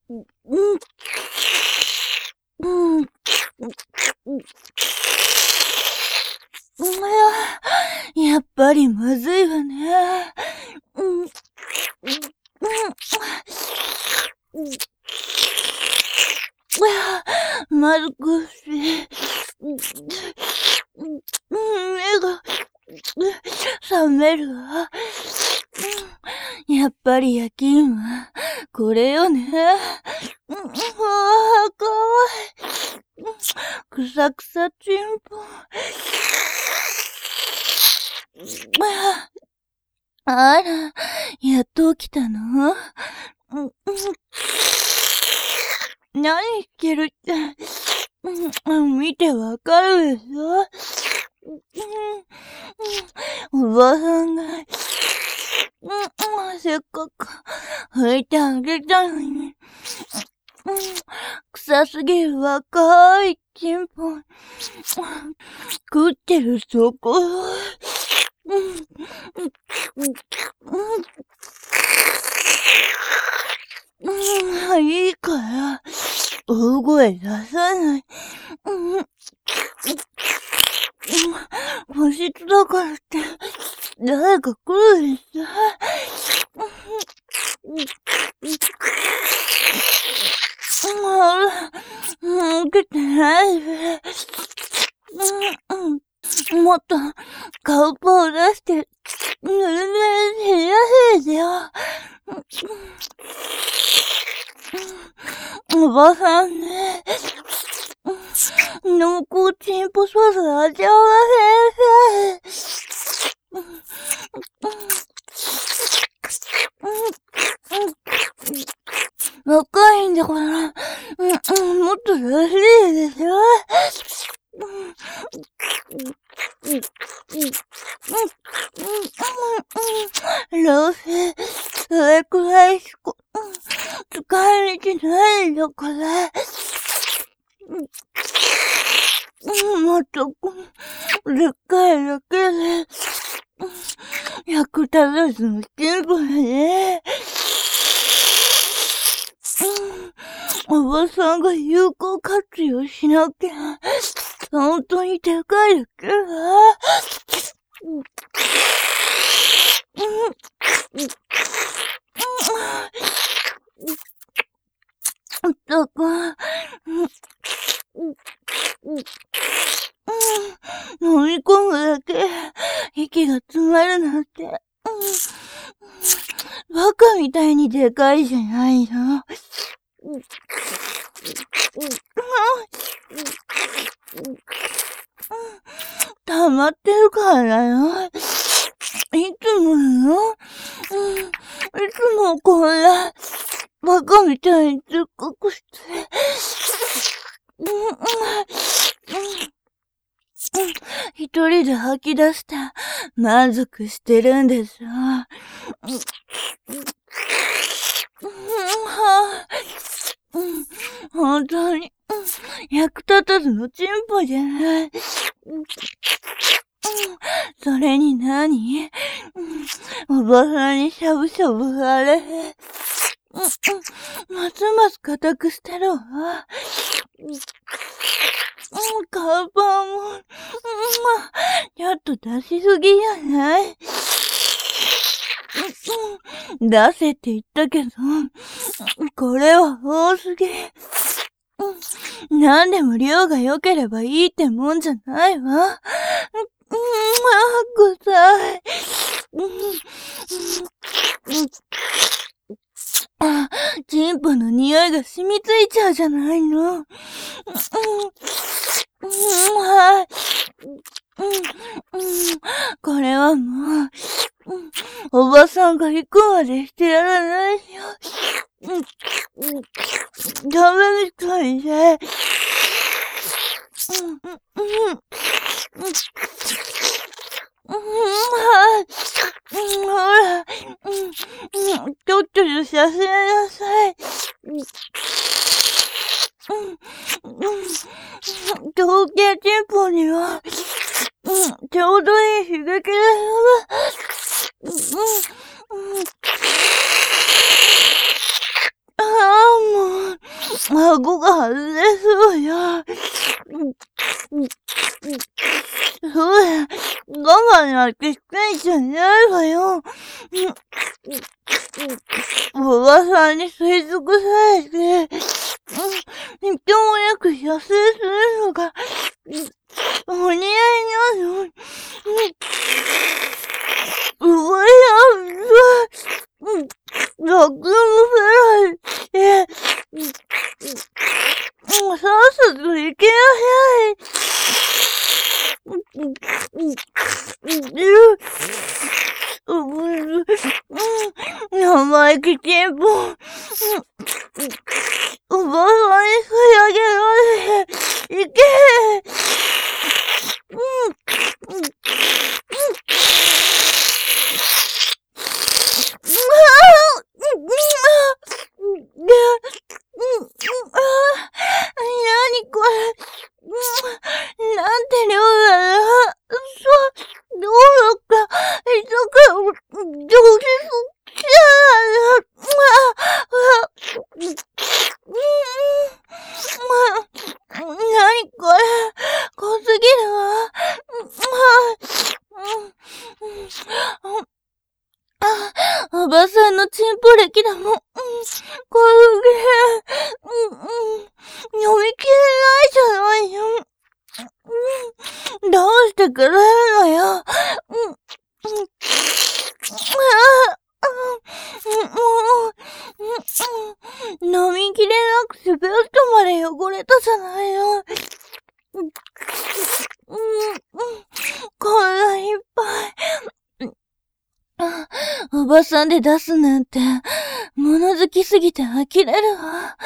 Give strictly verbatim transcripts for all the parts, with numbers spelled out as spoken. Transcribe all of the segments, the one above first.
うん、うん、うん、やっぱりまずいわね。うん、うん、まずくし、目が覚めるわ。やっぱり夜勤はこれよね。うわあ、かわいい。くさくさちんぽ。あら、やっと起きたの？何してるって、見てわかるでしょ？おばさんが、せっかく拭いてあげたのに、臭すぎる若いチンポン、食ってるそこ。いいから、大声出さない。個室だからって、誰か来るでしょ。ほら、受けてないで。もっと、顔パを出して、ぬるぬるにやせてよ。おばさんね。濃厚チンポソース味わわせて。若いんだから、もっと優しいでしょ。どうせ、それくらいしか、使い道ないんだから。まったく、でっかいだけで、役立たずのチンポだね。おばさんが有効活用しなきゃ、本当にでかいだけだ。だから、飲み込むだけ、息が詰まるなんて、バカみたいにでかいじゃないの。溜まってるからだよ。いつもよ。いつもこんな、バカみたいにでっかくして。一人で吐き出して満足してるんでしょ。本当に役立たずのチンポじゃない。それに何？おばさんにしゃぶしゃぶされ。ますます固くしてるわ。カバンも、ちょっと出しすぎじゃない？出せって言ったけど、これは多すぎ。何でも量が良ければいいってもんじゃないわ。うん、臭い。あ、チンポの匂いが染みついちゃうじゃないの。これはもう、おばさんが行くまでしてやらないよ。ダメみたいで。ほら、ちょっとでさせなさい。統計チンポには、ちょうどいい刺激だよ。ああ、もう。 顎が外れそうよ。そうだ、我慢なんてしてんじゃないわよ。おばさんに吸い尽くされて、みっともなく痩せするのが、お似合いなの。うわや、うわ、楽もせないで、もうさっさと行けなさい。生意気テンポ。おばさんに吸い上げられて、いけ。何これ。なんて量だな。そう、どうか、いつか、どうしそきゃな。何これ。濃すぎるわ。おばさんのチンポ歴だもん。これ、読み切れないじゃないよ。どうしてくれるのよ。飲みきれなくてベッドまで汚れたじゃないよ。こんないっぱい。おばさんで出すなんて、物好きすぎて呆れるわ。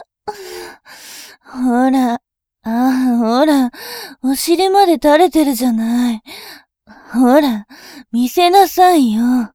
ほら、ああ、ほら、お尻まで垂れてるじゃない。ほら、見せなさいよ。